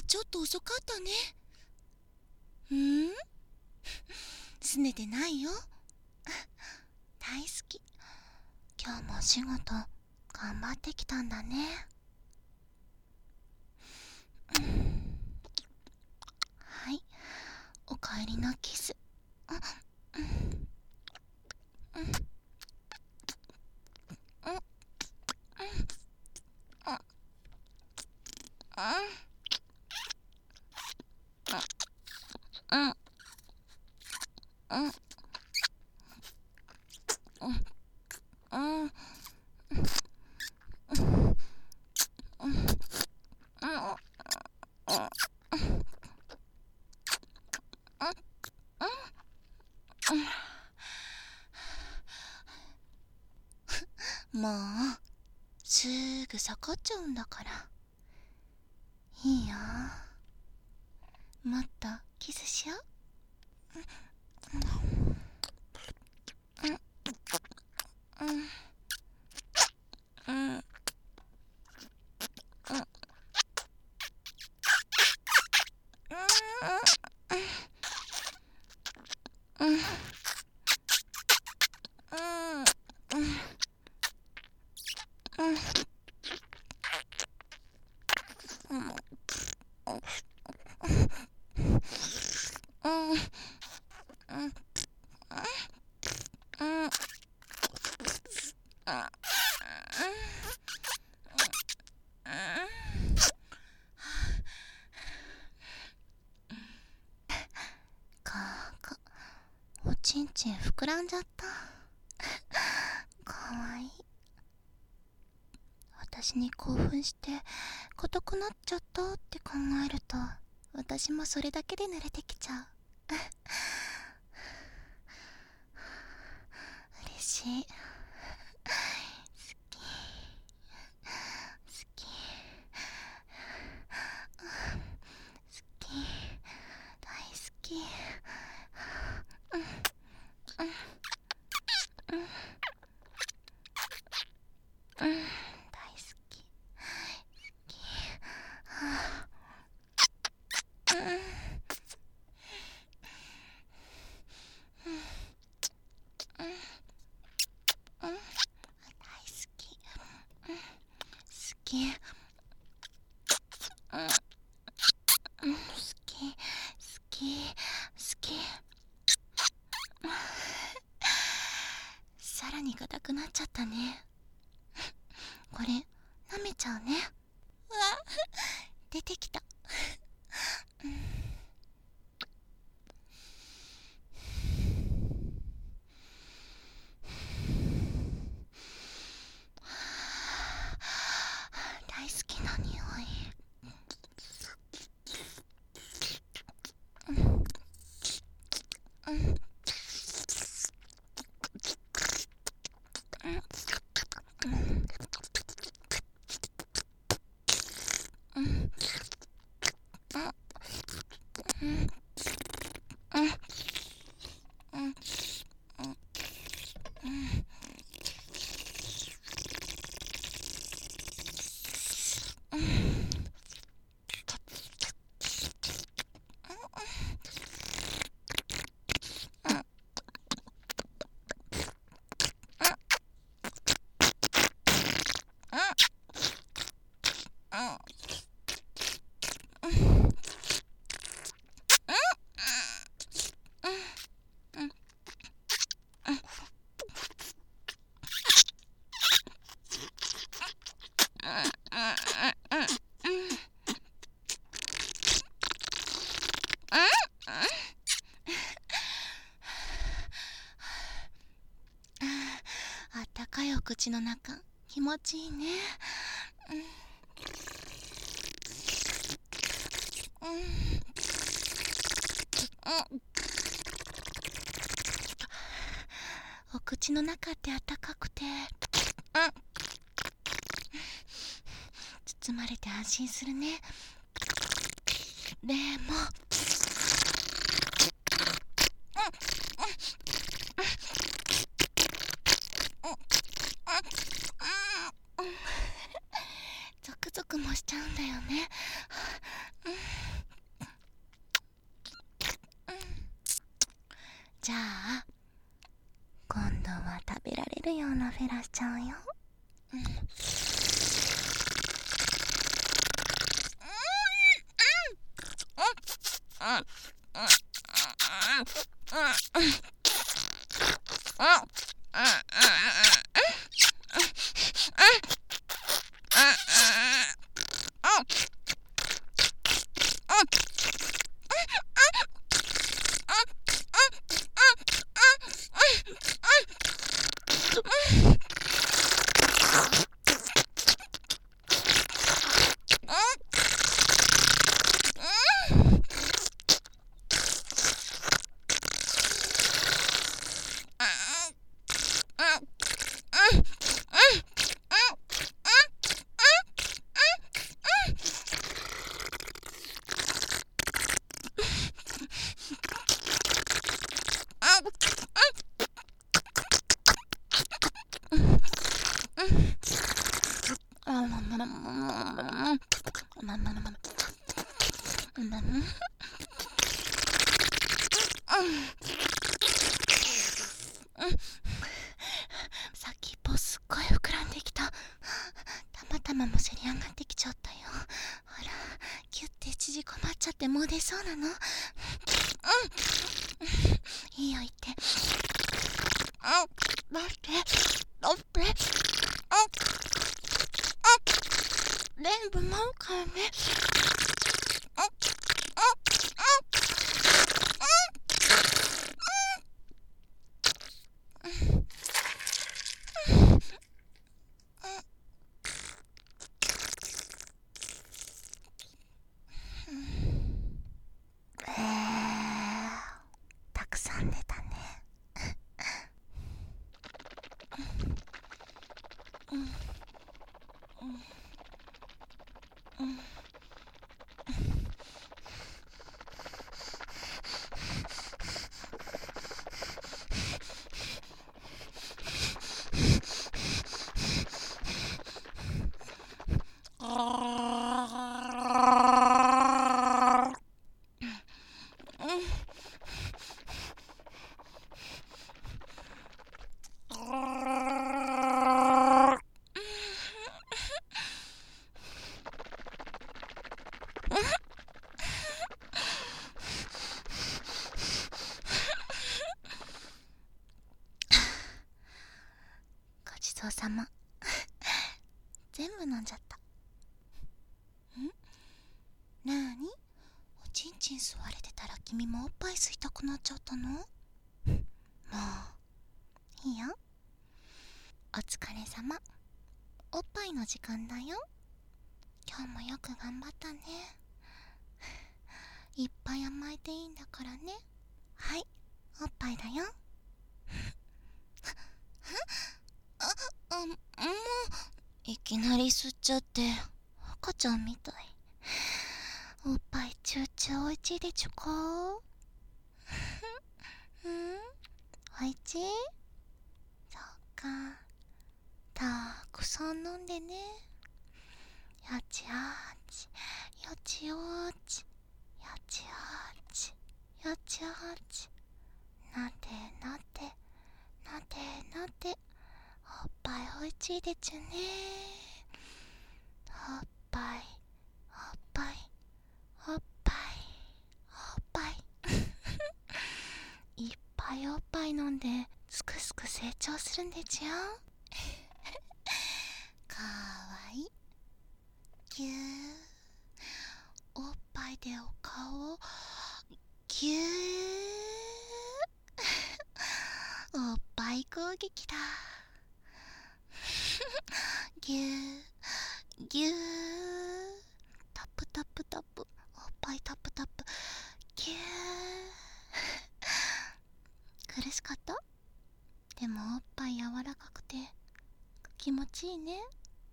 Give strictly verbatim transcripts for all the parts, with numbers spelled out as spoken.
ちょっと遅かったね。うんすねてないよ。大好き。今日もお仕事頑張ってきたんだね。はい、おかえりのキス。もうすぐ下がっちゃうんだからいいよ。もっとキスしよう。おちんちん膨らんじゃった。かわいい。私に興奮して硬くなっちゃったって考えると、私もそれだけで慣れてきちゃう。嬉しい。好き好き好き、大好き。うんうんうん、大好き好き。はあ、うん大好き、うん、好き、うん、好き好き好き。さらに硬くなっちゃったね。これ舐めちゃうね。うわ、出てきた。大好きな匂い。あったかいお口の中、気持ちいいね。うんうん、お口の中ってあったかくて、包まれて安心するね。でもゾクゾクもしちゃうんだよね。 じゃあ今度は食べられるようなフェラしちゃうよ。うん。先っぽすっごい膨らんできた。たまたまもせり上がってきちゃったよ。ほら、キュッて縮こまっちゃってもう出そうなの。うん、いいよ言って。だってだって全部舞うからね。たくさん出たね。うんうんうんごちそうさま。全部飲んじゃった。ん？なーに？おちんちん吸われてたら君もおっぱい吸いたくなっちゃったの？もういいよ。お疲れさま。おっぱいの時間だよ。今日もよく頑張ったね。いっぱい甘えていいんだからね。はい、おっぱいだよ。あ、あ、もういきなり吸っちゃって赤ちゃんみたい。おっぱいチューチューおいちいでちゅか。うん、おいちい？そっか、たくさん飲んでね。よちよちよちよちよちよちよちよち、なでなでなでなで、おっぱいおいちいでちゅね。おっぱいおっぱいおっぱいおっぱいいっぱいおっぱい飲んですくすく成長するんでちゅよ。かわいい。ぎゅー、おっぱいでお顔をぎゅー。おっぱい攻撃だ。ぎゅーぎゅー、タップタップタップ、おっぱいタップタップ、ぎゅー。苦しかった？でもおっぱい柔らかくて気持ちいいね。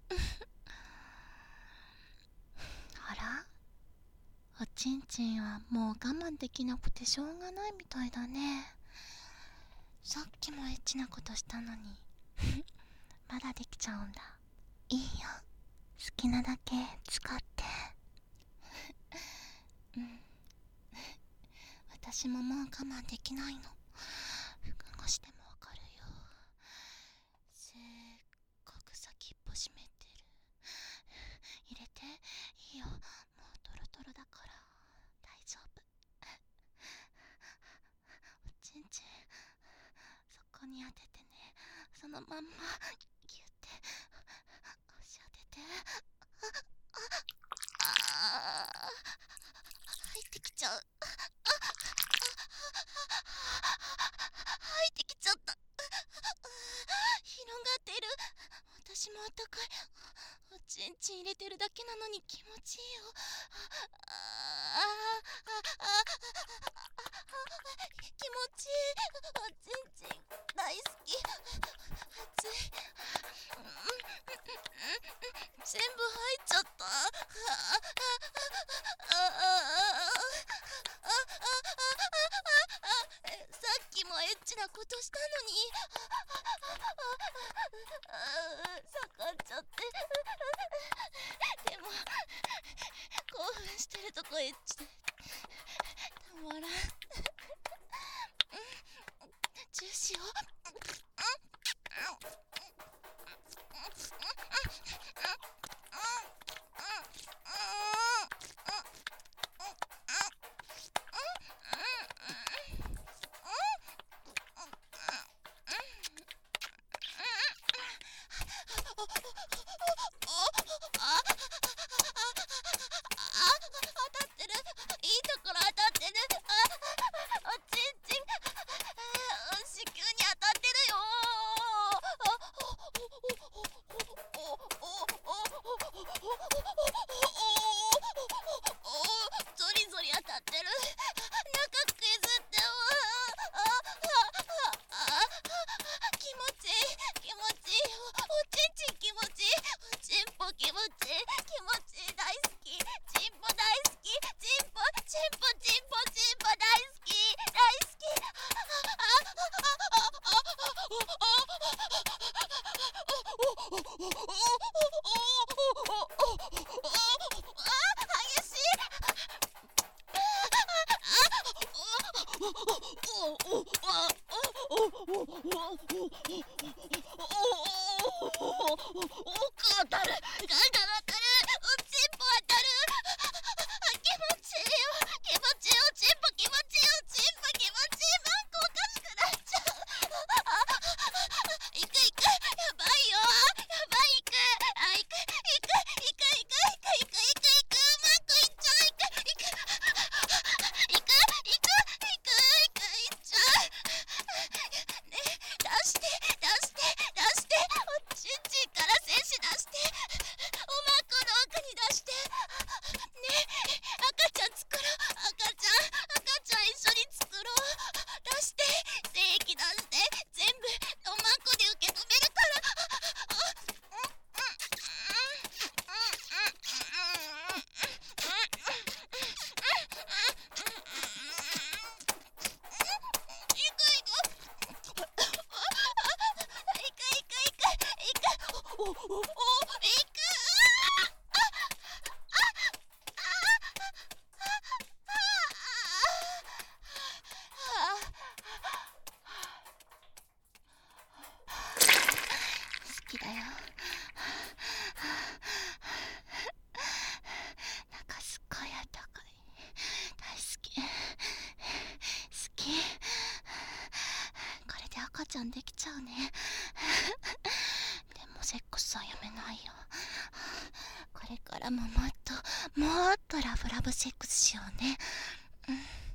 あら、おちんちんはもう我慢できなくてしょうがないみたいだね。さっきもエッチなことしたのにまだできちゃうんだ。いいよ、好きなだけ使ってうん私ももう我慢できないの。 のまんまギュって足当てて、ああ入ってきちゃう。入ってきちゃった。広がってる。私もあったかい。おちんちん入れてるだけなのに気持ちいいよ。ああ気持ちいい。おちんちん大好き。熱い。全部入っちゃった。さっきもエッチなことしたのに下がっちゃって。でも興奮してるとこエッチでたまらん。ジューシーを奥当たる。ガンガン当たる。おちんぽ当たる。気持ちいいよ。気持ちいい。おちんぽ気持ちいい。おちんぽ気持ちいい。マンコおかしくなっちゃう。行く行く。やばいよ。やばい。行く。あ、行く行く行く行く行く行く行く行く。マンコ行っちゃう。行く行く行く行く行く行く行っちゃう。ねえ出して出して出して。おちんちんから精子出して。おまんこの奥に出して。ねえ赤ちゃん作ろう。赤ちゃん赤ちゃん一緒に作ろう。出して精液出して。全部おまんこで受け止めるから。おおおおいく。好きだよ。なんかすっごいあったかい。大好き。好き。これで赤ちゃんできちゃうね。でもセックスはやめないよ。これからももっともっとラブラブセックスしようね。うん。